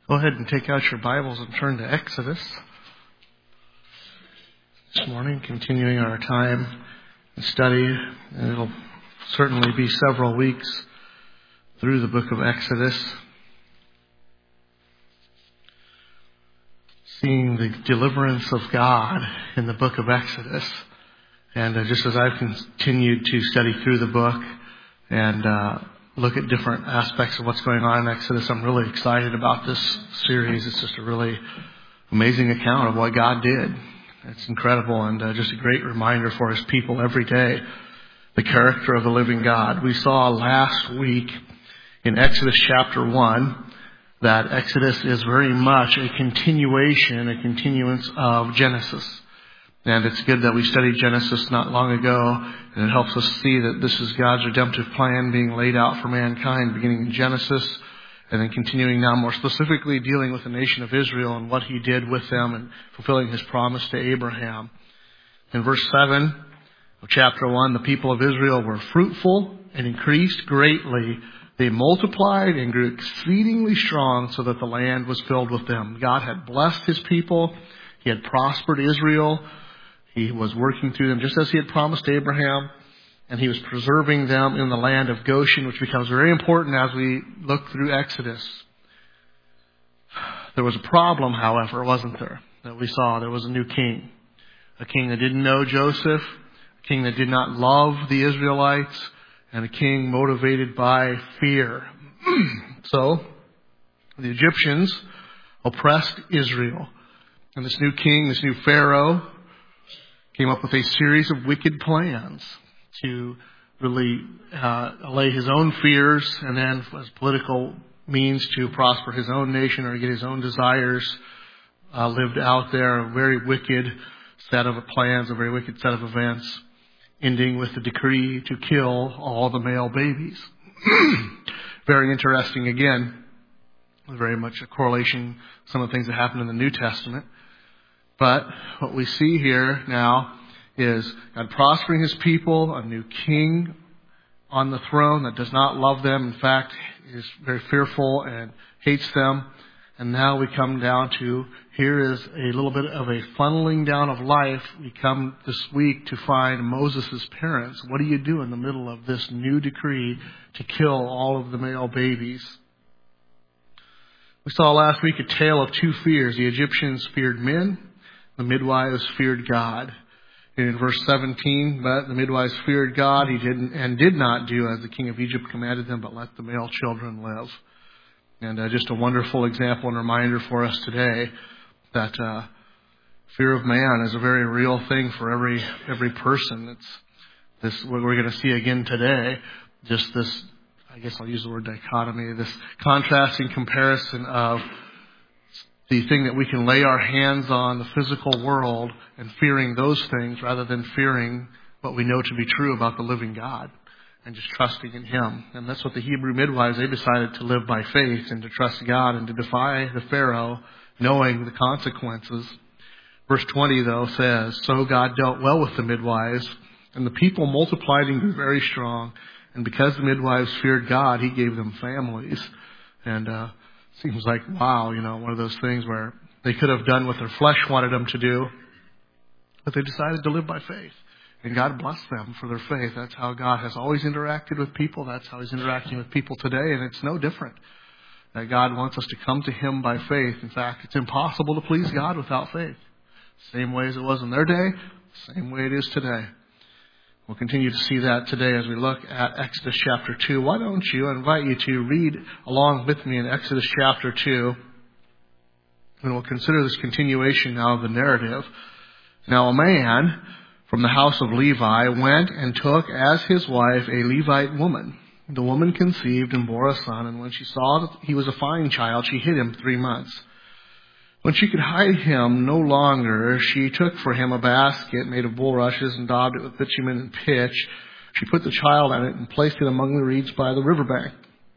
Go ahead and take out your Bibles and turn to Exodus. This morning, continuing our time and study, and it'll certainly be several weeks through the book of Exodus, seeing the deliverance of God in the book of Exodus. And just as I've continued to study through the book and look at different aspects of what's going on in Exodus, I'm really excited about this series. It's just a really amazing account of what God did. It's incredible and just a great reminder for His people every day, the character of the living God. We saw last week in Exodus chapter 1 that Exodus is very much a continuance of Genesis. And it's good that we studied Genesis not long ago, and it helps us see that this is God's redemptive plan being laid out for mankind, beginning in Genesis, and then continuing now more specifically dealing with the nation of Israel and what He did with them and fulfilling His promise to Abraham. In verse 7 of chapter 1, the people of Israel were fruitful and increased greatly. They multiplied and grew exceedingly strong so that the land was filled with them. God had blessed His people. He had prospered Israel. He was working through them just as He had promised Abraham, and He was preserving them in the land of Goshen, which becomes very important as we look through Exodus. There was a problem, however, wasn't there, that we saw. There was a new king, a king that didn't know Joseph, a king that did not love the Israelites, and a king motivated by fear. So, the Egyptians oppressed Israel, and this new king, this new Pharaoh, came up with a series of wicked plans to really allay his own fears and then as political means to prosper his own nation or get his own desires lived out there. A very wicked set of plans, a very wicked set of events, ending with the decree to kill all the male babies. Very interesting again. Very much a correlation with some of the things that happened in the New Testament. But what we see here now is God prospering His people, a new king on the throne that does not love them. In fact, is very fearful and hates them. And now we come down to, here is a little bit of a funneling down of life. We come this week to find Moses' parents. What do you do in the middle of this new decree to kill all of the male babies? We saw last week a tale of two fears. The Egyptians feared men. The midwives feared God. In verse 17, but the midwives feared God. He did not do as the king of Egypt commanded them, but let the male children live. And just a wonderful example and reminder for us today that fear of man is a very real thing for every person. It's this what we're going to see again today. Just this, I guess I'll use the word dichotomy, this contrasting comparison of the thing that we can lay our hands on, the physical world, and fearing those things rather than fearing what we know to be true about the living God and just trusting in Him. And that's what the Hebrew midwives, they decided to live by faith and to trust God and to defy the Pharaoh, knowing the consequences. Verse 20, though, says, so God dealt well with the midwives, and the people multiplied and grew very strong. And because the midwives feared God, He gave them families. And seems like, wow, one of those things where they could have done what their flesh wanted them to do, but they decided to live by faith. And God blessed them for their faith. That's how God has always interacted with people. That's how He's interacting with people today, and it's no different. That God wants us to come to Him by faith. In fact, it's impossible to please God without faith. Same way as it was in their day, same way it is today. We'll continue to see that today as we look at Exodus chapter 2. Why don't you, I invite you to read along with me in Exodus chapter 2. And we'll consider this continuation now of the narrative. Now a man from the house of Levi went and took as his wife a Levite woman. The woman conceived and bore a son, and when she saw that he was a fine child, she hid him 3 months. When she could hide him no longer, she took for him a basket made of bulrushes and daubed it with bitumen and pitch. She put the child in it and placed it among the reeds by the riverbank.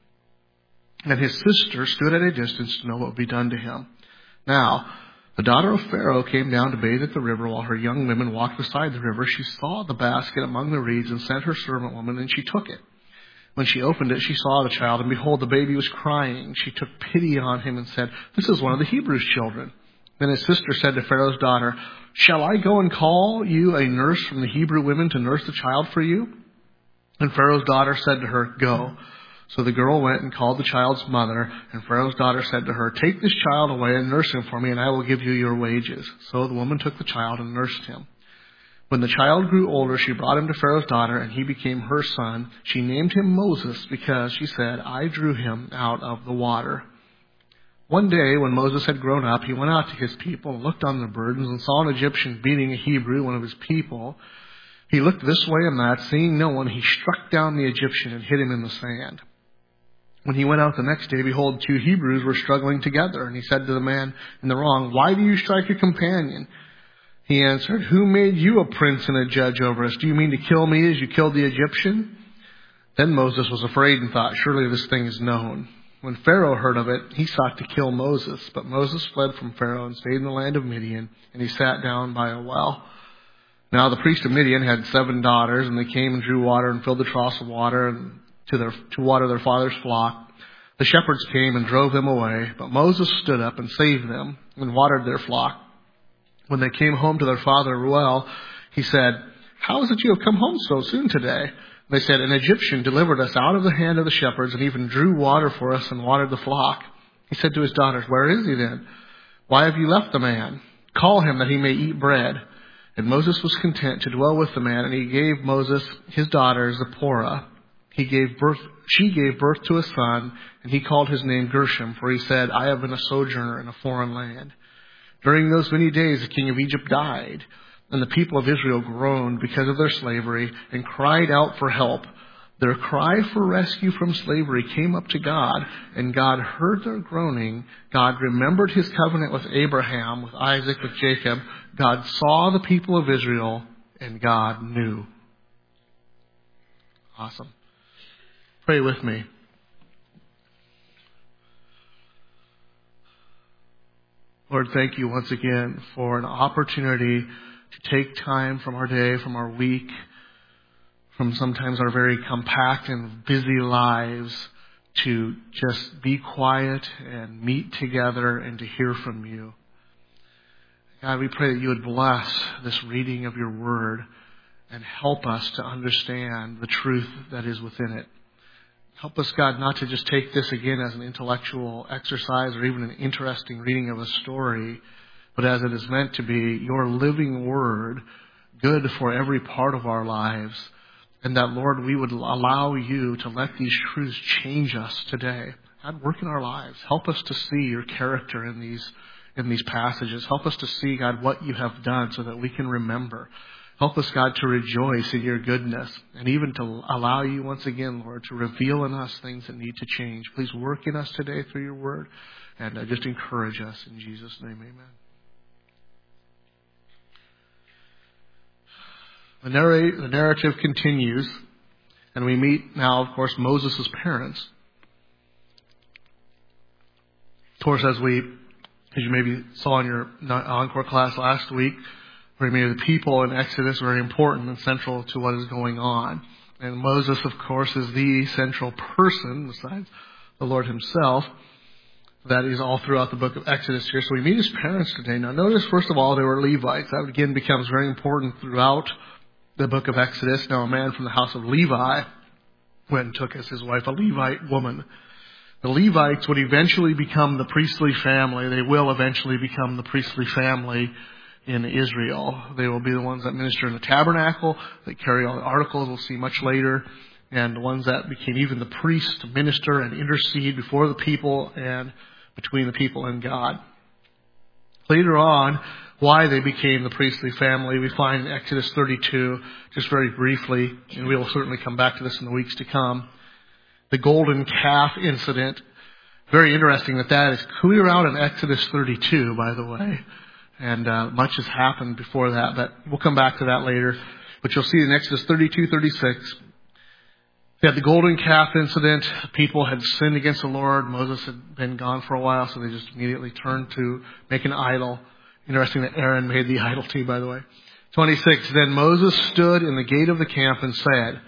And his sister stood at a distance to know what would be done to him. Now, the daughter of Pharaoh came down to bathe at the river while her young women walked beside the river. She saw the basket among the reeds and sent her servant woman, and she took it. When she opened it, she saw the child, and behold, the baby was crying. She took pity on him and said, "This is one of the Hebrews' children." Then his sister said to Pharaoh's daughter, "Shall I go and call you a nurse from the Hebrew women to nurse the child for you?" And Pharaoh's daughter said to her, "Go." So the girl went and called the child's mother, and Pharaoh's daughter said to her, "Take this child away and nurse him for me, and I will give you your wages." So the woman took the child and nursed him. When the child grew older, she brought him to Pharaoh's daughter, and he became her son. She named him Moses because, she said, "I drew him out of the water." One day, when Moses had grown up, he went out to his people and looked on the burdens and saw an Egyptian beating a Hebrew, one of his people. He looked this way and that. Seeing no one, he struck down the Egyptian and hid him in the sand. When he went out the next day, behold, 2 Hebrews were struggling together. And he said to the man in the wrong, "Why do you strike your companion?" He answered, "Who made you a prince and a judge over us? Do you mean to kill me as you killed the Egyptian?" Then Moses was afraid and thought, "Surely this thing is known." When Pharaoh heard of it, he sought to kill Moses. But Moses fled from Pharaoh and stayed in the land of Midian, and he sat down by a well. Now the priest of Midian had 7 daughters, and they came and drew water and filled the troughs of water to water their father's flock. The shepherds came and drove them away, but Moses stood up and saved them and watered their flock. When they came home to their father Reuel, he said, "How is it you have come home so soon today?" They said, "An Egyptian delivered us out of the hand of the shepherds and even drew water for us and watered the flock." He said to his daughters, "Where is he then? Why have you left the man? Call him that he may eat bread." And Moses was content to dwell with the man, and he gave Moses his daughter Zipporah. She gave birth to a son, and he called his name Gershom, for he said, "I have been a sojourner in a foreign land." During those many days, the king of Egypt died, and the people of Israel groaned because of their slavery and cried out for help. Their cry for rescue from slavery came up to God, and God heard their groaning. God remembered his covenant with Abraham, with Isaac, with Jacob. God saw the people of Israel, and God knew. Awesome. Pray with me. Lord, thank you once again for an opportunity to take time from our day, from our week, from sometimes our very compact and busy lives to just be quiet and meet together and to hear from you. God, we pray that you would bless this reading of your word and help us to understand the truth that is within it. Help us, God, not to just take this again as an intellectual exercise or even an interesting reading of a story, but as it is meant to be your living word, good for every part of our lives. And that, Lord, we would allow you to let these truths change us today. God, work in our lives. Help us to see your character in these passages. Help us to see, God, what you have done so that we can remember. Help us, God, to rejoice in your goodness and even to allow you once again, Lord, to reveal in us things that need to change. Please work in us today through your word and just encourage us. In Jesus' name, amen. The narrative continues, and we meet now, of course, Moses' parents. Of course, as you maybe saw in your encore class last week, the people in Exodus are very important and central to what is going on. And Moses, of course, is the central person, besides the Lord himself, that is all throughout the book of Exodus here. So we meet his parents today. Now notice, first of all, they were Levites. That again becomes very important throughout the book of Exodus. Now a man from the house of Levi went and took as his wife a Levite woman. The Levites would eventually become the priestly family. They will eventually become the priestly family in Israel. They will be the ones that minister in the tabernacle, that carry all the articles we'll see much later, and the ones that became even the priests to minister and intercede before the people and between the people and God. Later on, why they became the priestly family, we find in Exodus 32, just very briefly, and we will certainly come back to this in the weeks to come. The golden calf incident. Very interesting that is clear out in Exodus 32, by the way. And much has happened before that, but we'll come back to that later. But you'll see in Exodus 32, 36, they had the golden calf incident. The people had sinned against the Lord. Moses had been gone for a while, so they just immediately turned to make an idol. Interesting that Aaron made the idol too, by the way. 26, then Moses stood in the gate of the camp and said,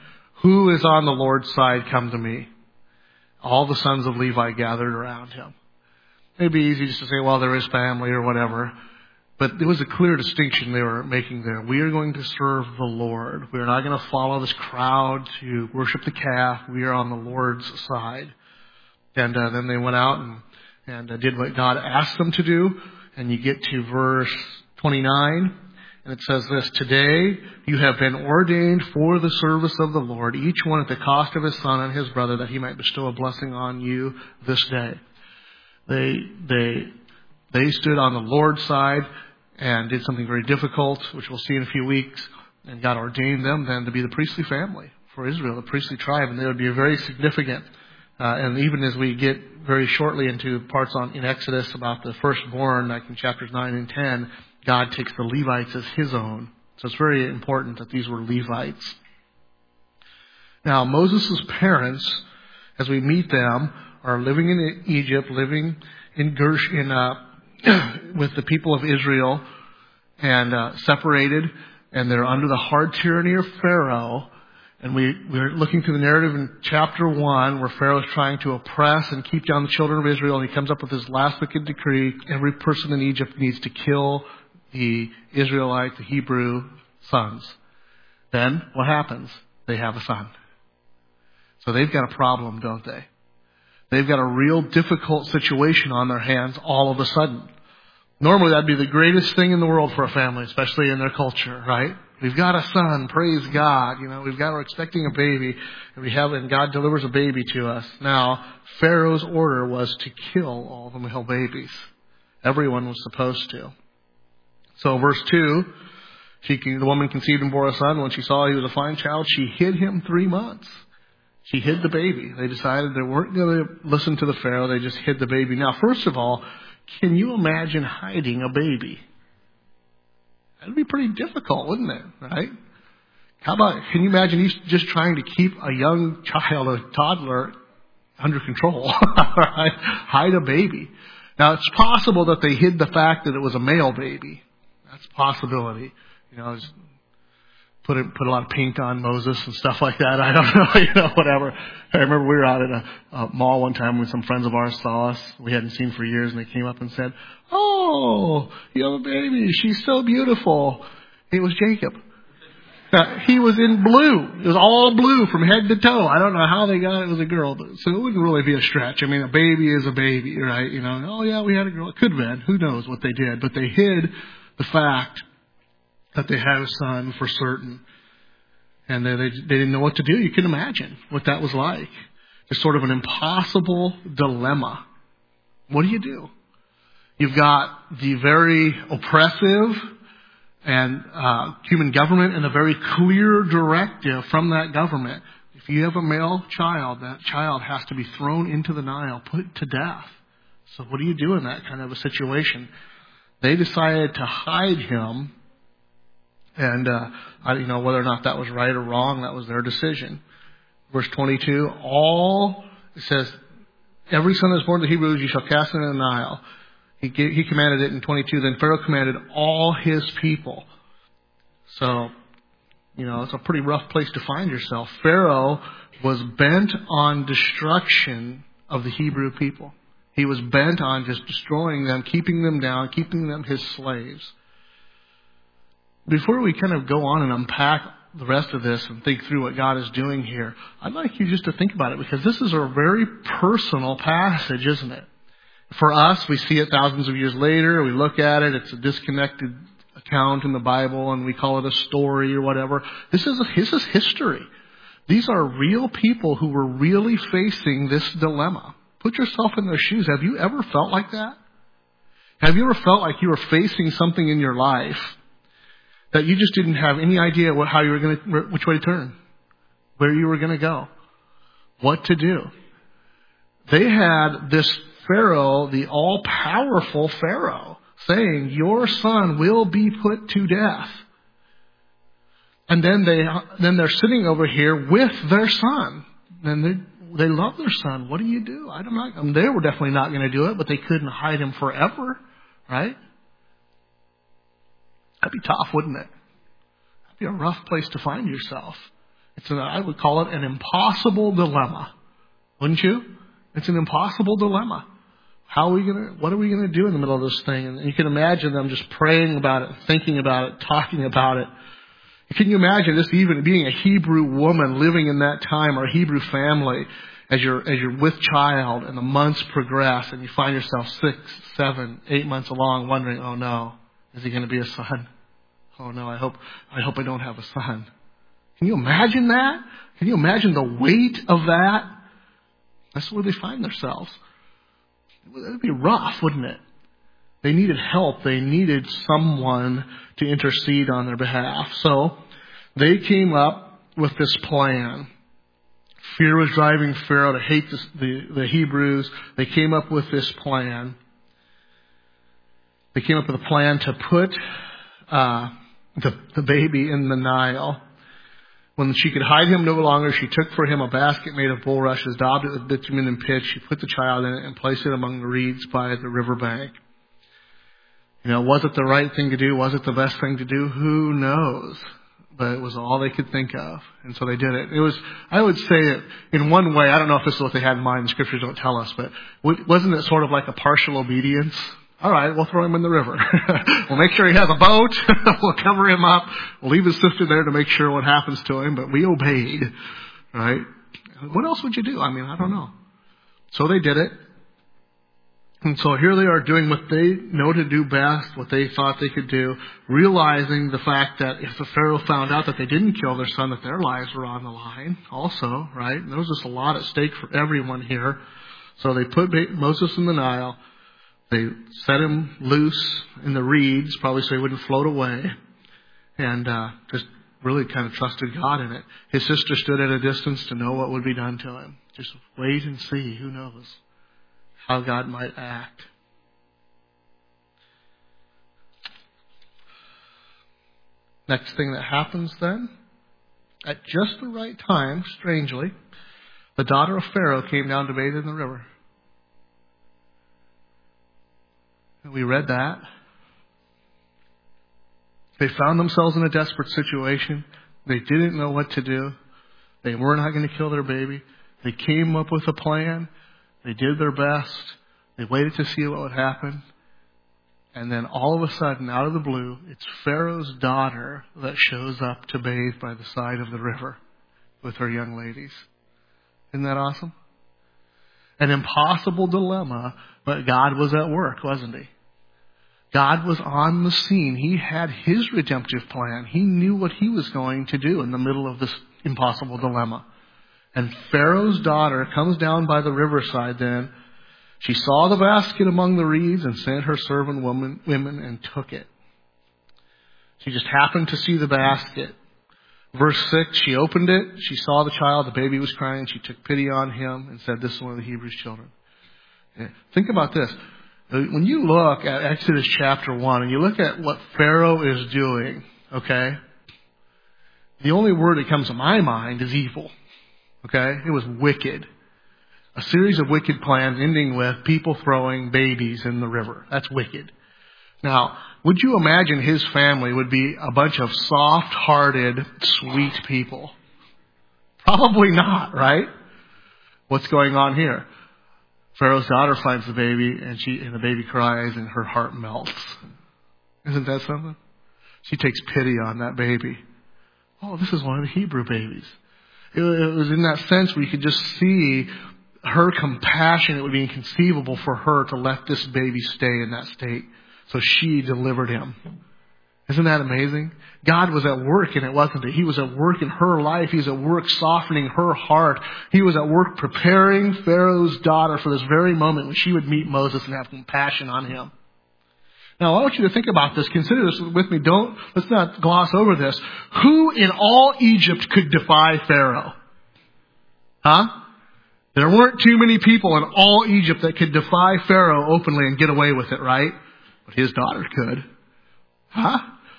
Who is on the Lord's side, come to me. All the sons of Levi gathered around him. It'd be easy just to say, well, there is family or whatever. But there was a clear distinction they were making there. We are going to serve the Lord. We are not going to follow this crowd to worship the calf. We are on the Lord's side. And then they went out and did what God asked them to do. And you get to verse 29, and it says this, today you have been ordained for the service of the Lord, each one at the cost of his son and his brother, that he might bestow a blessing on you this day. They stood on the Lord's side and did something very difficult, which we'll see in a few weeks. And God ordained them then to be the priestly family for Israel, the priestly tribe. And they would be very significant. And even as we get very shortly into parts in Exodus about the firstborn, like in chapters 9 and 10, God takes the Levites as his own. So it's very important that these were Levites. Now, Moses' parents, as we meet them, are living in Egypt, living in with the people of Israel, and separated, and they're under the hard tyranny of Pharaoh. And we're looking through the narrative in chapter 1, where Pharaoh is trying to oppress and keep down the children of Israel, and he comes up with his last wicked decree: every person in Egypt needs to kill the Israelite, the Hebrew sons. Then what happens? They have a son. So they've got a problem, don't they? They've got a real difficult situation on their hands all of a sudden. Normally that'd be the greatest thing in the world for a family, especially in their culture, right? We've got a son, praise God. We're expecting a baby, and God delivers a baby to us. Now, Pharaoh's order was to kill all the male babies. Everyone was supposed to. So verse 2, the woman conceived and bore a son. When she saw he was a fine child, she hid him 3 months. She hid the baby. They decided they weren't going to listen to the Pharaoh. They just hid the baby. Now, first of all, can you imagine hiding a baby? That'd be pretty difficult, wouldn't it? Right? Can you imagine he's just trying to keep a young child, a toddler, under control? Right? Hide a baby. Now, it's possible that they hid the fact that it was a male baby. That's a possibility. Put a lot of paint on Moses and stuff like that. I don't know, whatever. I remember we were out at a mall one time when some friends of ours saw us. We hadn't seen for years, and they came up and said, "Oh, you have a baby. She's so beautiful." It was Jacob. He was in blue. It was all blue from head to toe. I don't know how they got it. It was a girl, so it wouldn't really be a stretch. I mean, a baby is a baby, right? Oh yeah, we had a girl. It could have been. Who knows what they did? But they hid the fact that they had a son for certain. And they didn't know what to do. You can imagine what that was like. It's sort of an impossible dilemma. What do you do? You've got the very oppressive and human government, and a very clear directive from that government. If you have a male child, that child has to be thrown into the Nile, put to death. So what do you do in that kind of a situation? They decided to hide him. And whether or not that was right or wrong, that was their decision. Verse 22, it says, every son that is born to the Hebrews you shall cast into the Nile. He commanded it in 22. Then Pharaoh commanded all his people. So, it's a pretty rough place to find yourself. Pharaoh was bent on destruction of the Hebrew people. He was bent on just destroying them, keeping them down, keeping them his slaves. Before we kind of go on and unpack the rest of this and think through what God is doing here, I'd like you just to think about it, because this is a very personal passage, isn't it? For us, we see it thousands of years later. We look at it. It's a disconnected account in the Bible, and we call it a story or whatever. This is history. These are real people who were really facing this dilemma. Put yourself in their shoes. Have you ever felt like that? Have you ever felt like you were facing something in your life that you just didn't have any idea which way to turn, where you were going to go, what to do? They had this Pharaoh, the all-powerful Pharaoh, saying, your son will be put to death. And then they're sitting over here with their son. And they love their son. What do you do? They were definitely not going to do it, but they couldn't hide him forever, right? That'd be tough, wouldn't it? That'd be a rough place to find yourself. I would call it an impossible dilemma. Wouldn't you? It's an impossible dilemma. What are we gonna do in the middle of this thing? And you can imagine them just praying about it, thinking about it, talking about it. Can you imagine this even being a Hebrew woman living in that time, or a Hebrew family, as you're with child and the months progress and you find yourself 6, 7, 8 months along wondering, oh no, is he going to be a son? Oh no, I hope I don't have a son. Can you imagine that? Can you imagine the weight of that? That's where they find themselves. It would be rough, wouldn't it? They needed help. They needed someone to intercede on their behalf. So they came up with this plan. Fear was driving Pharaoh to hate the Hebrews. They came up with this plan. They came up with a plan to put the baby in the Nile. When she could hide him no longer, she took for him a basket made of bulrushes, daubed it with bitumen and pitch. She put the child in it and placed it among the reeds by the riverbank. Was it the right thing to do? Was it the best thing to do? Who knows? But it was all they could think of. And so they did it. I would say it in one way, I don't know if this is what they had in mind, the scriptures don't tell us, but wasn't it sort of like a partial obedience? All right, we'll throw him in the river. We'll make sure he has a boat. We'll cover him up. We'll leave his sister there to make sure what happens to him, but we obeyed. Right? What else would you do? I don't know. So they did it. And so here they are doing what they know to do best, what they thought they could do, realizing the fact that if the Pharaoh found out that they didn't kill their son, that their lives were on the line also, right? And there was just a lot at stake for everyone here. So they put Moses in the Nile. They set him loose in the reeds, probably so he wouldn't float away, and just really kind of trusted God in it. His sister stood at a distance to know what would be done to him. Just wait and see. Who knows how God might act. Next thing that happens then, at just the right time, strangely, the daughter of Pharaoh came down to bathe in the river. We read that. They found themselves in a desperate situation. They didn't know what to do. They were not going to kill their baby. They came up with a plan. They did their best. They waited to see what would happen. And then all of a sudden, out of the blue, it's Pharaoh's daughter that shows up to bathe by the side of the river with her young ladies. Isn't that awesome? An impossible dilemma, but God was at work, wasn't he? God was on the scene. He had his redemptive plan. He knew what he was going to do in the middle of this impossible dilemma. And Pharaoh's daughter comes down by the riverside then. She saw the basket among the reeds and sent her servant women and took it. She just happened to see the basket. Verse 6, she opened it. She saw the child. The baby was crying. She took pity on him and said, this is one of the Hebrews' children. Yeah. Think about this. When you look at Exodus chapter 1 and you look at what Pharaoh is doing, okay, the only word that comes to my mind is evil. Okay? It was wicked. A series of wicked plans ending with people throwing babies in the river. That's wicked. Now, would you imagine his family would be a bunch of soft-hearted, sweet people? Probably not, right? What's going on here? Pharaoh's daughter finds the baby, and the baby cries, and her heart melts. Isn't that something? She takes pity on that baby. Oh, this is one of the Hebrew babies. It was in that sense where you could just see her compassion. It would be inconceivable for her to let this baby stay in that state. So she delivered him. Isn't that amazing? God was at work in it, wasn't he? He was at work in her life. He was at work softening her heart. He was at work preparing Pharaoh's daughter for this very moment when she would meet Moses and have compassion on him. Now, I want you to think about this. Consider this with me. Let's not gloss over this. Who in all Egypt could defy Pharaoh? Huh? There weren't too many people in all Egypt that could defy Pharaoh openly and get away with it, right? But his daughter could. Huh?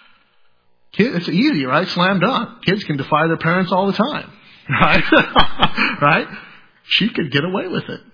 It's easy, right? Slam dunk. Kids can defy their parents all the time. Right? Right? She could get away with it.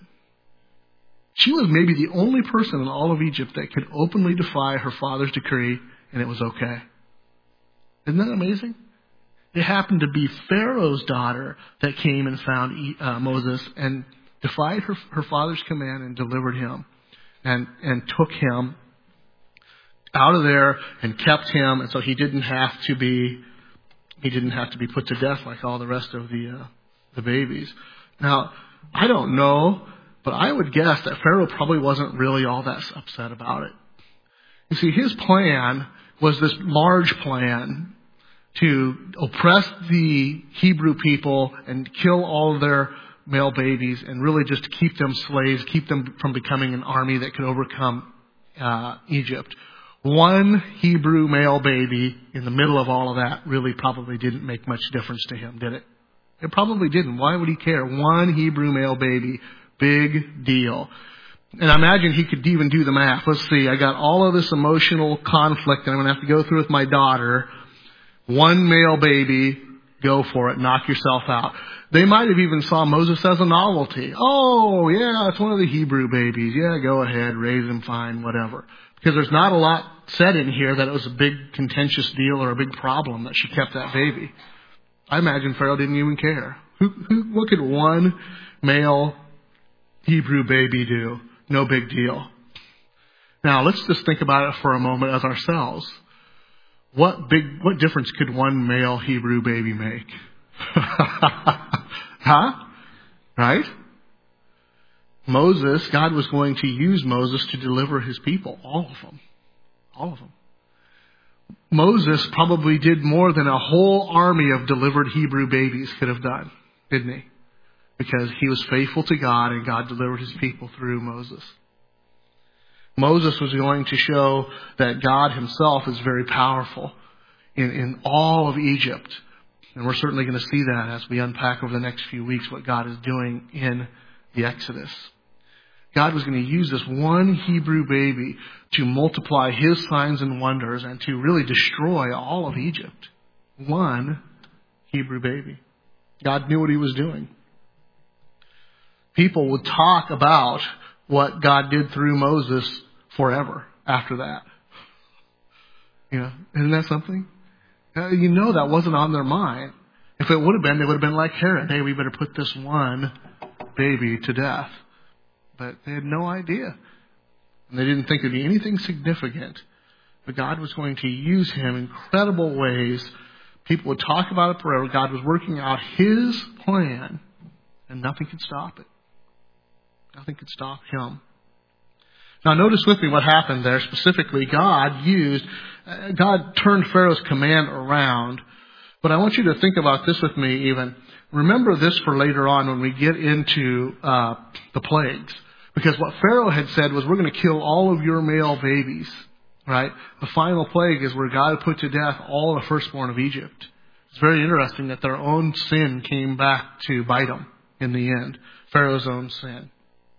She was maybe the only person in all of Egypt that could openly defy her father's decree, and it was okay. Isn't that amazing? It happened to be Pharaoh's daughter that came and found Moses and defied her father's command and delivered him and took him out of there and kept him, and so he didn't have to be put to death like all the rest of the babies. Now, I don't know, but I would guess that Pharaoh probably wasn't really all that upset about it. You see, his plan was this large plan to oppress the Hebrew people and kill all of their male babies and really just keep them slaves, keep them from becoming an army that could overcome Egypt. One Hebrew male baby in the middle of all of that really probably didn't make much difference to him, did it? It probably didn't. Why would he care? One Hebrew male baby, big deal. And I imagine he could even do the math. Let's see, I got all of this emotional conflict that I'm going to have to go through with my daughter. One male baby, go for it, knock yourself out. They might have even saw Moses as a novelty. Oh, yeah, it's one of the Hebrew babies. Yeah, go ahead, raise him fine, whatever. Because there's not a lot said in here that it was a big contentious deal or a big problem that she kept that baby. I imagine Pharaoh didn't even care. What could one male Hebrew baby do? No big deal. Now, let's just think about it for a moment as ourselves. What difference could one male Hebrew baby make? Huh? Right? Moses, God was going to use Moses to deliver his people. All of them. All of them. Moses probably did more than a whole army of delivered Hebrew babies could have done, didn't he? Because he was faithful to God and God delivered his people through Moses. Moses was going to show that God himself is very powerful in all of Egypt. And we're certainly going to see that as we unpack over the next few weeks what God is doing in the Exodus. God was going to use this one Hebrew baby to multiply his signs and wonders and to really destroy all of Egypt. One Hebrew baby. God knew what he was doing. People would talk about what God did through Moses forever after that. You know, isn't that something? You know that wasn't on their mind. If it would have been, they would have been like Herod. Hey, we better put this one baby to death. But they had no idea. And they didn't think there'd be anything significant. But God was going to use him in incredible ways. People would talk about it forever. God was working out his plan, and nothing could stop it. Nothing could stop him. Now notice with me what happened there. Specifically, God turned Pharaoh's command around. But I want you to think about this with me even. Remember this for later on when we get into the plagues. Because what Pharaoh had said was, we're going to kill all of your male babies. Right? The final plague is where God put to death all the firstborn of Egypt. It's very interesting that their own sin came back to bite them in the end. Pharaoh's own sin.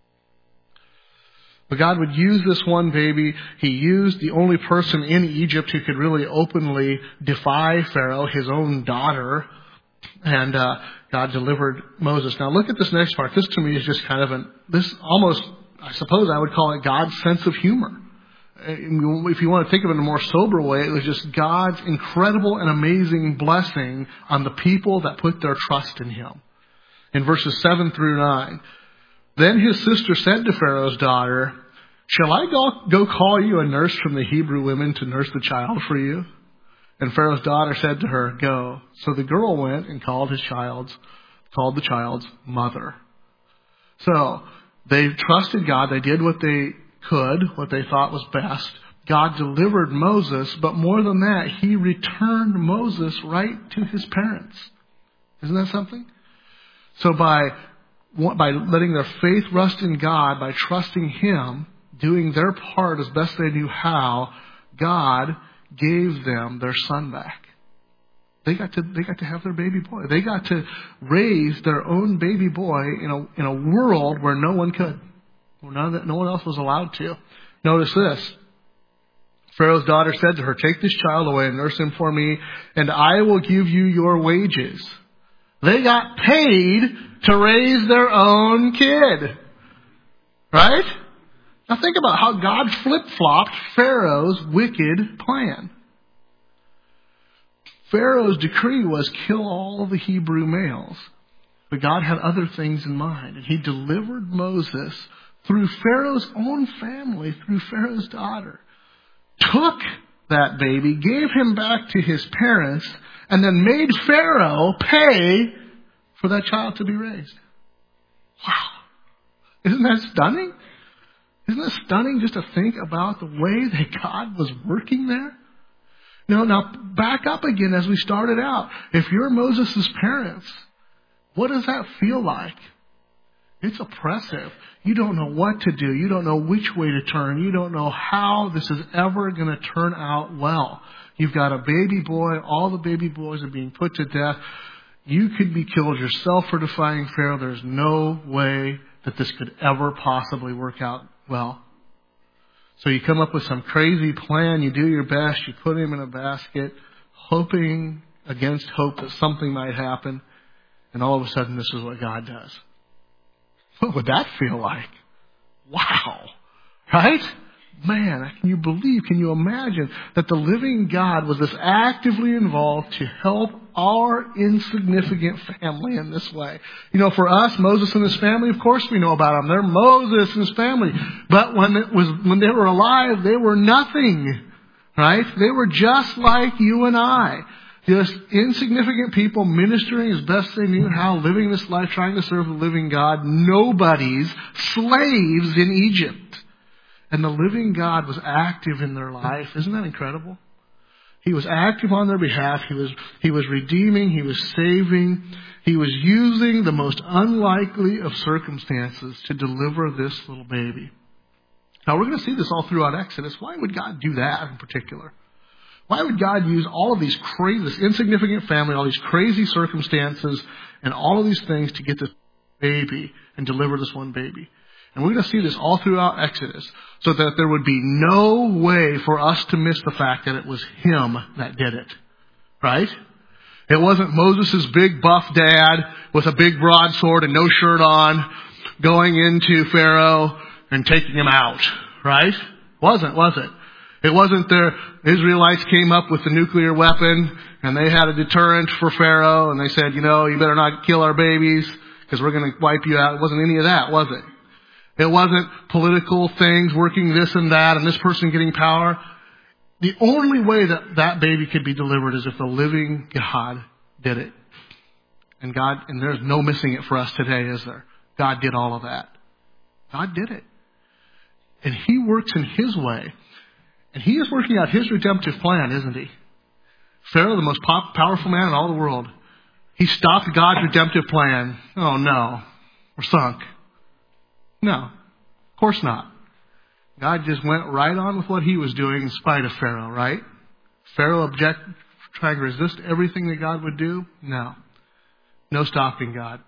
But God would use this one baby. He used the only person in Egypt who could really openly defy Pharaoh, his own daughter. And God delivered Moses. Now look at this next part. This to me is just kind of I suppose I would call it God's sense of humor. If you want to think of it in a more sober way, it was just God's incredible and amazing blessing on the people that put their trust in him. In verses 7 through 9. Then his sister said to Pharaoh's daughter, shall I go call you a nurse from the Hebrew women to nurse the child for you? And Pharaoh's daughter said to her, go. So the girl went and called the child's mother. So they trusted God. They did what they could, what they thought was best. God delivered Moses, but more than that, he returned Moses right to his parents. Isn't that something? So by letting their faith rest in God, by trusting him, doing their part as best they knew how, God gave them their son back. They got to have their baby boy. They got to raise their own baby boy in a world where no one could. No one else was allowed to. Notice this. Pharaoh's daughter said to her, take this child away and nurse him for me, and I will give you your wages. They got paid to raise their own kid. Right? Now think about how God flip-flopped Pharaoh's wicked plan. Pharaoh's decree was kill all of the Hebrew males. But God had other things in mind. And he delivered Moses through Pharaoh's own family, through Pharaoh's daughter. Took that baby, gave him back to his parents, and then made Pharaoh pay for that child to be raised. Wow. Isn't that stunning? Isn't that stunning just to think about the way that God was working there? Now back up again as we started out. If you're Moses' parents, what does that feel like? It's oppressive. You don't know what to do. You don't know which way to turn. You don't know how this is ever going to turn out well. You've got a baby boy. All the baby boys are being put to death. You could be killed yourself for defying Pharaoh. There's no way that this could ever possibly work out well. So you come up with some crazy plan. You do your best. You put him in a basket, hoping against hope that something might happen. And all of a sudden, this is what God does. What would that feel like? Wow. Right? Man, can you imagine that the living God was this actively involved to help our insignificant family in this way? For us, Moses and his family, of course we know about them. They're Moses and his family. But when they were alive, they were nothing. Right? They were just like you and I. Just insignificant people ministering as best they knew how, living this life, trying to serve the living God. Nobodies, slaves in Egypt. And the living God was active in their life. Isn't that incredible? He was active on their behalf. He was redeeming. He was saving. He was using the most unlikely of circumstances to deliver this little baby. Now we're going to see this all throughout Exodus. Why would God do that in particular? Why would God use all of this insignificant family, all these crazy circumstances, and all of these things to get this baby and deliver this one baby? And we're going to see this all throughout Exodus, so that there would be no way for us to miss the fact that it was him that did it. Right? It wasn't Moses' big buff dad with a big broadsword and no shirt on going into Pharaoh and taking him out. Right? Wasn't, was it? It wasn't the Israelites came up with the nuclear weapon and they had a deterrent for Pharaoh and they said, you better not kill our babies because we're going to wipe you out. It wasn't any of that, was it? It wasn't political things working this and that and this person getting power. The only way that that baby could be delivered is if the living God did it. And there's no missing it for us today, is there? God did all of that. God did it. And he works in his way. And he is working out his redemptive plan, isn't he? Pharaoh, the most powerful man in all the world. He stopped God's redemptive plan. Oh no, we're sunk. No, of course not. God just went right on with what he was doing in spite of Pharaoh, right? Pharaoh trying to resist everything that God would do? No. No stopping God.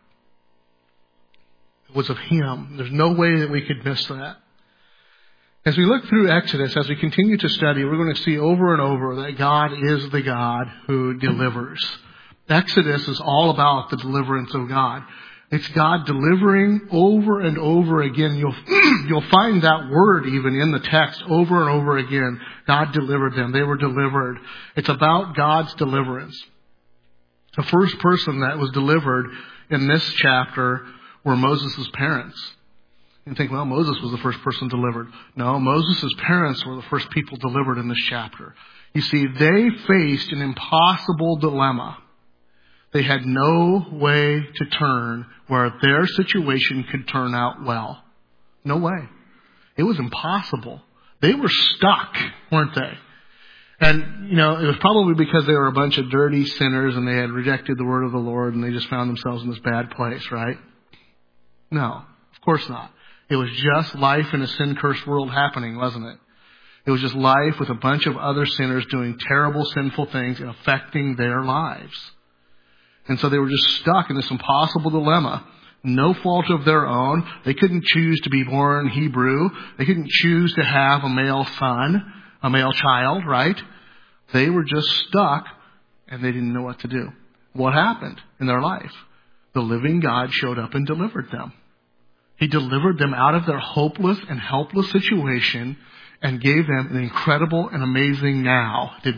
It was of him. There's no way that we could miss that. As we look through Exodus, as we continue to study, we're going to see over and over that God is the God who delivers. Exodus is all about the deliverance of God. It's God delivering over and over again. You'll find that word even in the text over and over again. God delivered them. They were delivered. It's about God's deliverance. The first person that was delivered in this chapter were Moses' parents. You think, well, Moses was the first person delivered. No, Moses' parents were the first people delivered in this chapter. You see, they faced an impossible dilemma. They had no way to turn where their situation could turn out well. No way. It was impossible. They were stuck, weren't they? And, it was probably because they were a bunch of dirty sinners and they had rejected the word of the Lord and they just found themselves in this bad place, right? No, of course not. It was just life in a sin-cursed world happening, wasn't it? It was just life with a bunch of other sinners doing terrible, sinful things and affecting their lives. And so they were just stuck in this impossible dilemma. No fault of their own. They couldn't choose to be born Hebrew. They couldn't choose to have a male son, a male child, right? They were just stuck and they didn't know what to do. What happened in their life? The living God showed up and delivered them. He delivered them out of their hopeless and helpless situation and gave them an incredible and amazing now, didn't he?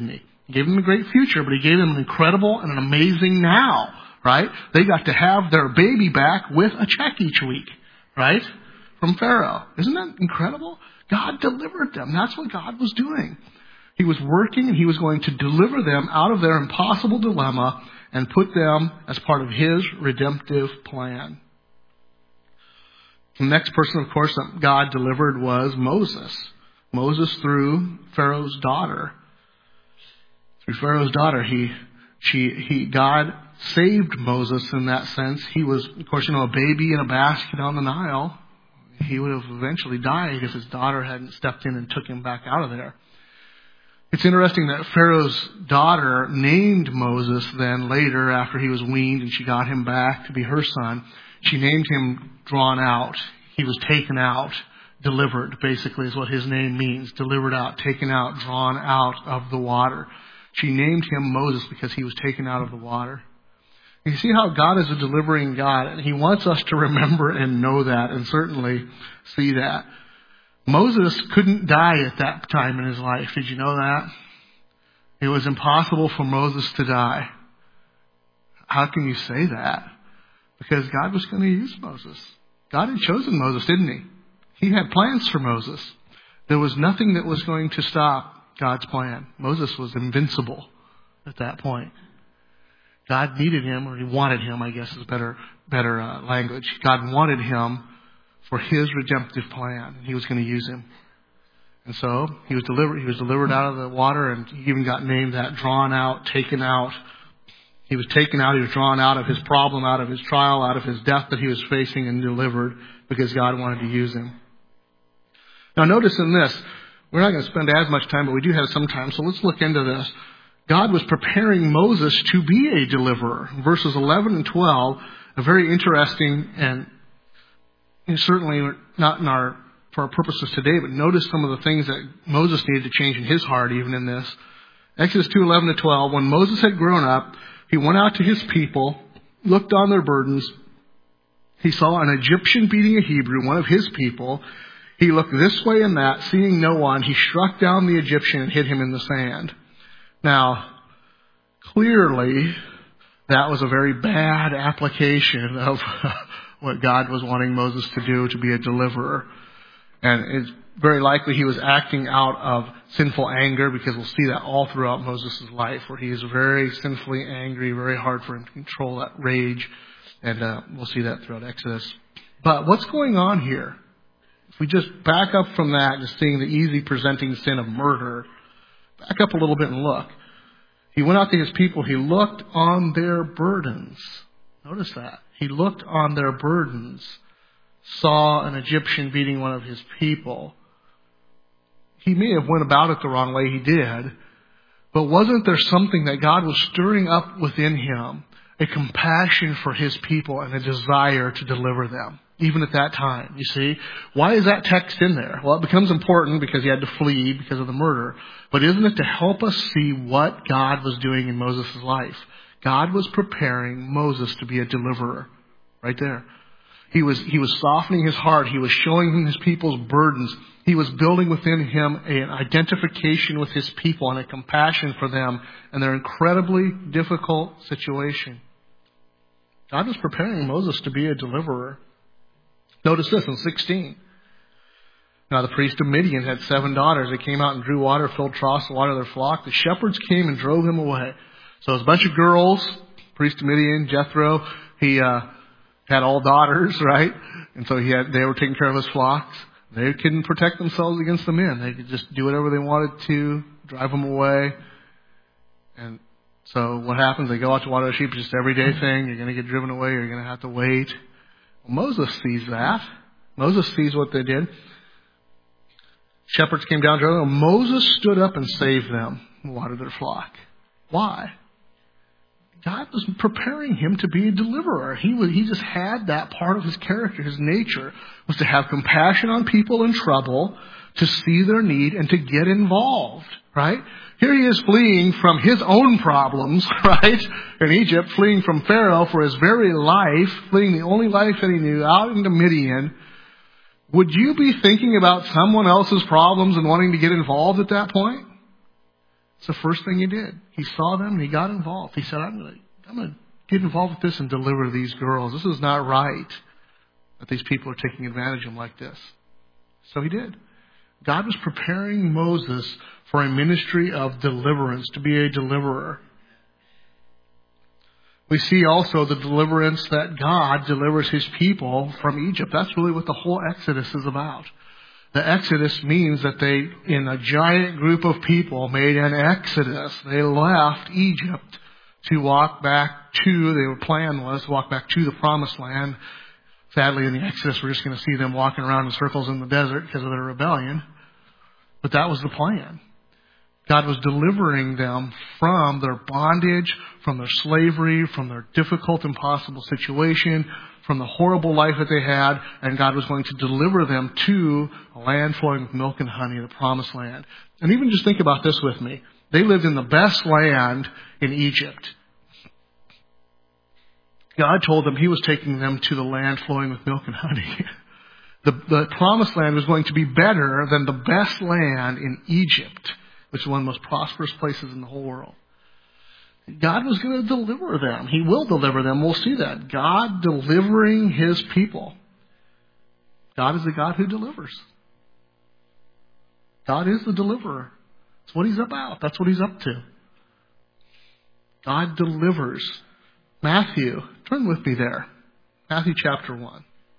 He gave them a great future, but he gave them an incredible and an amazing now, right? They got to have their baby back with a check each week, right? From Pharaoh. Isn't that incredible? God delivered them. That's what God was doing. He was working and he was going to deliver them out of their impossible dilemma and put them as part of his redemptive plan. The next person, of course, that God delivered was Moses. Moses through Pharaoh's daughter. Through Pharaoh's daughter, God saved Moses in that sense. He was, of course, a baby in a basket on the Nile. He would have eventually died if his daughter hadn't stepped in and took him back out of there. It's interesting that Pharaoh's daughter named Moses then later after he was weaned and she got him back to be her son. She named him Drawn Out. He was taken out. Delivered, basically, is what his name means. Delivered out, taken out, drawn out of the water. She named him Moses because he was taken out of the water. You see how God is a delivering God, and he wants us to remember and know that, and certainly see that. Moses couldn't die at that time in his life. Did you know that? It was impossible for Moses to die. How can you say that? Because God was going to use Moses. God had chosen Moses, didn't he? He had plans for Moses. There was nothing that was going to stop God's plan. Moses was invincible at that point. God needed him, or he wanted him, I guess is better language. God wanted him for his redemptive plan. He was going to use him. And so he was delivered. He was delivered out of the water, and he even got named that, drawn out, taken out. He was taken out. He was drawn out of his problem, out of his trial, out of his death that he was facing, and delivered because God wanted to use him. Now notice in this, we're not going to spend as much time, but we do have some time, so let's look into this. God was preparing Moses to be a deliverer. Verses 11 and 12 are very interesting, and certainly not for our purposes today, but notice some of the things that Moses needed to change in his heart, even in this. Exodus 2:11 to 12, when Moses had grown up, he went out to his people, looked on their burdens. He saw an Egyptian beating a Hebrew, one of his people. He looked this way and that, seeing no one. He struck down the Egyptian and hid him in the sand. Now, clearly, that was a very bad application of what God was wanting Moses to do, to be a deliverer. And it's very likely he was acting out of sinful anger, because we'll see that all throughout Moses' life, where he is very sinfully angry, very hard for him to control that rage. And we'll see that throughout Exodus. But what's going on here? If we just back up from that, just seeing the easy presenting sin of murder, back up a little bit and look. He went out to his people. He looked on their burdens. Notice that. He looked on their burdens. Saw an Egyptian beating one of his people. He may have went about it the wrong way. He did. But wasn't there something that God was stirring up within him? A compassion for his people and a desire to deliver them. Even at that time, you see. Why is that text in there? Well, it becomes important because he had to flee because of the murder. But isn't it to help us see what God was doing in Moses' life? God was preparing Moses to be a deliverer. Right there. He was softening his heart. He was showing him his people's burdens. He was building within him an identification with his people and a compassion for them and their incredibly difficult situation. God was preparing Moses to be a deliverer. Notice this in 16. Now the priest of Midian had 7 daughters. They came out and drew water, filled troughs to water their flock. The shepherds came and drove them away. So it was a bunch of girls. Priest of Midian, Jethro, he had all daughters, right? And so they were taking care of his flocks. They couldn't protect themselves against the men. They could just do whatever they wanted to, drive them away. And so what happens? They go out to water the sheep. It's just an everyday thing. You're going to get driven away. You're going to have to wait. Well, Moses sees that. Moses sees what they did. Shepherds came down to them. Moses stood up and saved them and watered their flock. Why? God was preparing him to be a deliverer. He just had that part of his character, his nature, was to have compassion on people in trouble, to see their need, and to get involved, right? Here he is fleeing from his own problems, right? In Egypt, fleeing from Pharaoh for his very life, fleeing the only life that he knew, out into Midian. Would you be thinking about someone else's problems and wanting to get involved at that point? It's the first thing he did. He saw them and he got involved. He said, I'm going to get involved with this and deliver these girls. This is not right that these people are taking advantage of them like this. So he did. God was preparing Moses for a ministry of deliverance, to be a deliverer. We see also the deliverance that God delivers his people from Egypt. That's really what the whole Exodus is about. The Exodus means that they, in a giant group of people, made an exodus. They left Egypt to walk back to, their plan was to walk back to the Promised Land. Sadly, in the Exodus, we're just going to see them walking around in circles in the desert because of their rebellion. But that was the plan. God was delivering them from their bondage, from their slavery, from their difficult, impossible situation, from the horrible life that they had, and God was going to deliver them to a land flowing with milk and honey, the Promised Land. And even just think about this with me. They lived in the best land in Egypt. God told them he was taking them to the land flowing with milk and honey. The Promised Land was going to be better than the best land in Egypt, which is one of the most prosperous places in the whole world. God was going to deliver them. He will deliver them. We'll see that. God delivering his people. God is the God who delivers. God is the deliverer. That's what he's about. That's what he's up to. God delivers. Matthew, turn with me there. Matthew chapter 1.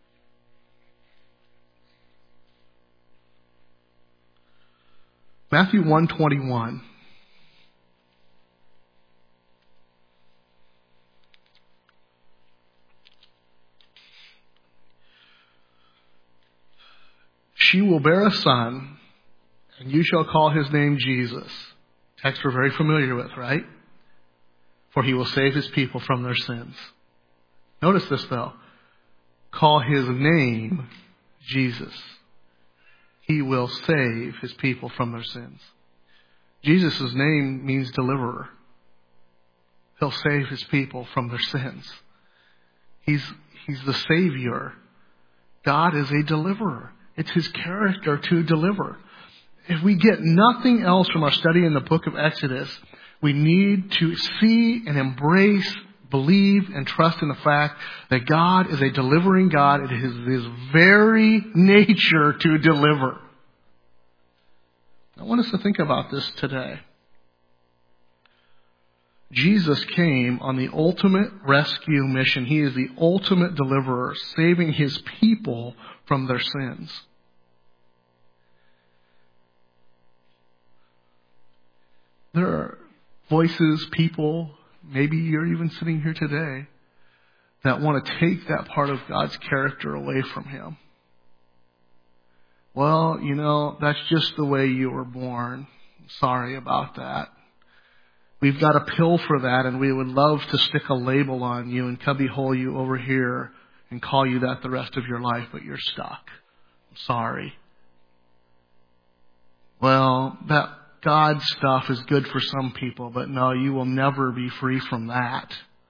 Matthew 1:21. She will bear a son, and you shall call his name Jesus. Text we're very familiar with, right? For he will save his people from their sins. Notice this though. Call his name Jesus. He will save his people from their sins. Jesus' name means deliverer. He'll save his people from their sins. He's the Savior. God is a deliverer. It's his character to deliver. If we get nothing else from our study in the book of Exodus, we need to see and embrace, believe, and trust in the fact that God is a delivering God. It is his very nature to deliver. I want us to think about this today. Jesus came on the ultimate rescue mission. He is the ultimate deliverer, saving his people from their sins. There are voices, people, maybe you're even sitting here today, that want to take that part of God's character away from him. Well, that's just the way you were born. Sorry about that. We've got a pill for that, and we would love to stick a label on you and cubbyhole you over here and call you that the rest of your life, but you're stuck. I'm sorry. Well, that God stuff is good for some people, but no, you will never be free from that.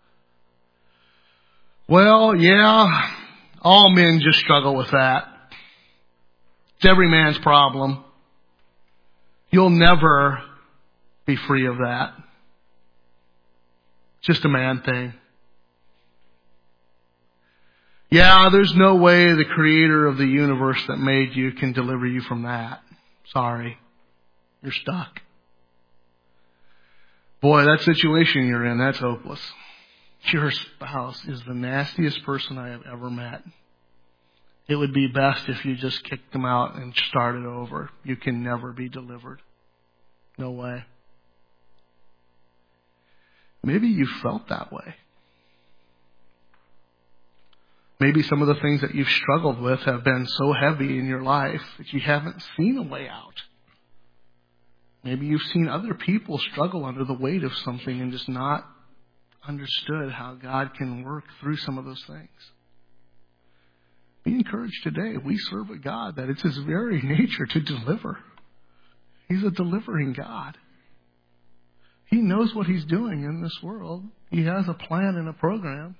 Well, yeah, all men just struggle with that. It's every man's problem. You'll never be free of that. It's just a man thing. Yeah, there's no way the creator of the universe that made you can deliver you from that. Sorry. You're stuck. Boy, that situation you're in, that's hopeless. Your spouse is the nastiest person I have ever met. It would be best if you just kicked them out and started over. You can never be delivered. No way. Maybe you felt that way. Maybe some of the things that you've struggled with have been so heavy in your life that you haven't seen a way out. Maybe you've seen other people struggle under the weight of something and just not understood how God can work through some of those things. Be encouraged today. We serve a God that it's his very nature to deliver. He's a delivering God. He knows what he's doing in this world. He has a plan and a program.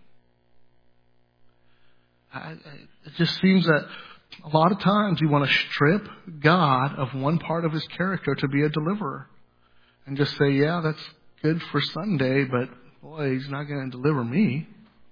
It just seems that a lot of times we want to strip God of one part of his character to be a deliverer. and just say, yeah, that's good for Sunday, but boy, he's not going to deliver me.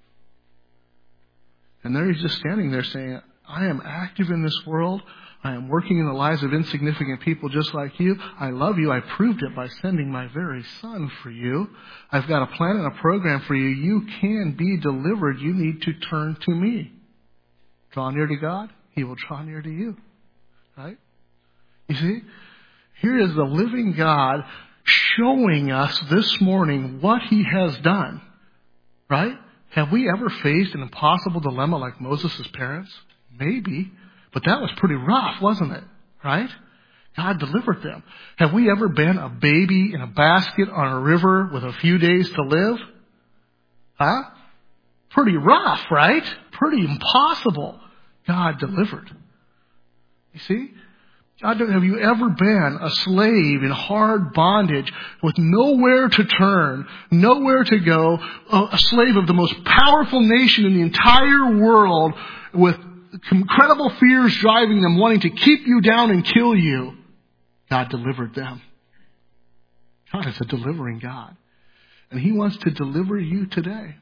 And there he's just standing there saying, I am active in this world. I am working in the lives of insignificant people just like you. I love you. I proved it by sending my very son for you. I've got a plan and a program for you. You can be delivered. You need to turn to me. Draw near to God. He will draw near to you. Right? You see? Here is the living God showing us this morning what he has done. Right? Have we ever faced an impossible dilemma like Moses' parents? Maybe. But that was pretty rough, wasn't it? Right? God delivered them. Have we ever been a baby in a basket on a river with a few days to live? Huh? Pretty rough, right? Pretty impossible. God delivered. You see? Have you ever been a slave in hard bondage with nowhere to turn, nowhere to go, a slave of the most powerful nation in the entire world with incredible fears driving them, wanting to keep you down and kill you? God delivered them. God is a delivering God. And he wants to deliver you today.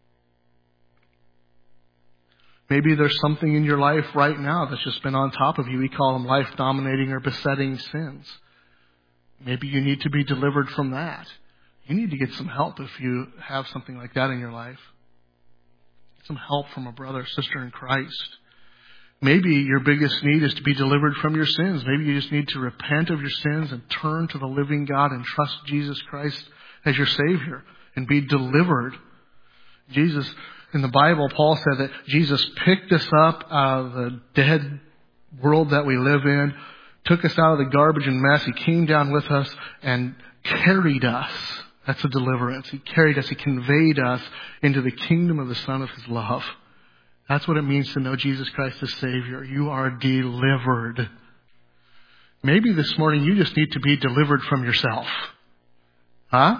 Maybe there's something in your life right now that's just been on top of you. We call them life-dominating or besetting sins. Maybe you need to be delivered from that. You need to get some help if you have something like that in your life. Get some help from a brother or sister in Christ. Maybe your biggest need is to be delivered from your sins. Maybe you just need to repent of your sins and turn to the living God and trust Jesus Christ as your Savior and be delivered. In the Bible, Paul said that Jesus picked us up out of the dead world that we live in, took us out of the garbage and mess. He came down with us and carried us. That's a deliverance. He carried us. He conveyed us into the kingdom of the Son of his love. That's what it means to know Jesus Christ as Savior. You are delivered. Maybe this morning you just need to be delivered from yourself. Huh?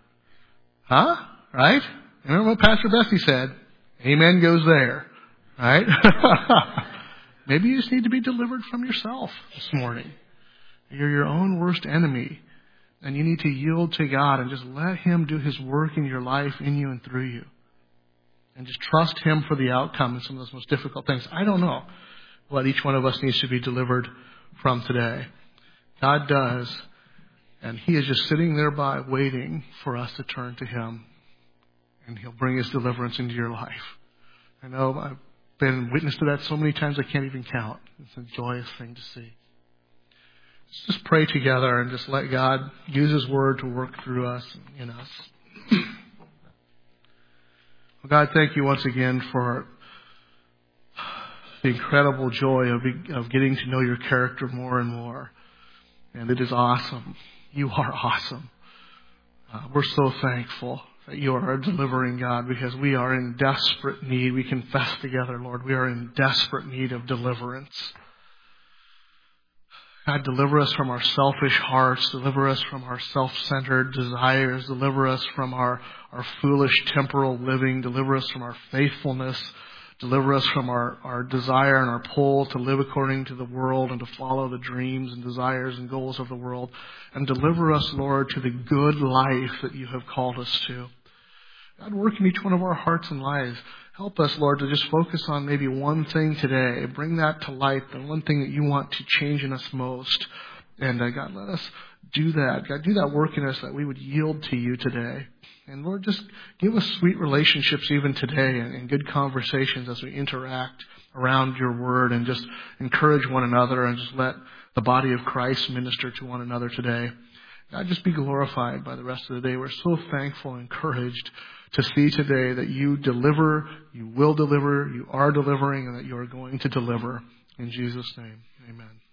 Right? Remember what Pastor Bessie said? Amen goes there. Right? Maybe you just need to be delivered from yourself this morning. You're your own worst enemy. And you need to yield to God and just let him do his work in your life, in you and through you. And just trust him for the outcome in some of those most difficult things. I don't know what each one of us needs to be delivered from today. God does. And he is just sitting there by waiting for us to turn to him. And he'll bring his deliverance into your life. I know I've been witness to that so many times I can't even count. It's a joyous thing to see. Let's just pray together and just let God use his word to work through us and in us. Well, God, thank you once again for the incredible joy of getting to know your character more and more. And it is awesome. You are awesome. We're so thankful that you are a delivering God because we are in desperate need. We confess together, Lord, we are in desperate need of deliverance. God, deliver us from our selfish hearts. Deliver us from our self-centered desires. Deliver us from our foolish temporal living. Deliver us from our faithfulness. Deliver us from our desire and our pull to live according to the world and to follow the dreams and desires and goals of the world. And deliver us, Lord, to the good life that you have called us to. God, work in each one of our hearts and lives. Help us, Lord, to just focus on maybe one thing today. Bring that to light, the one thing that you want to change in us most. And God, let us do that. God, do that work in us that we would yield to you today. And Lord, just give us sweet relationships even today and good conversations as we interact around your word and just encourage one another and just let the body of Christ minister to one another today. God, just be glorified by the rest of the day. We're so thankful and encouraged to see today that you deliver, you will deliver, you are delivering, and that you are going to deliver. In Jesus' name, amen.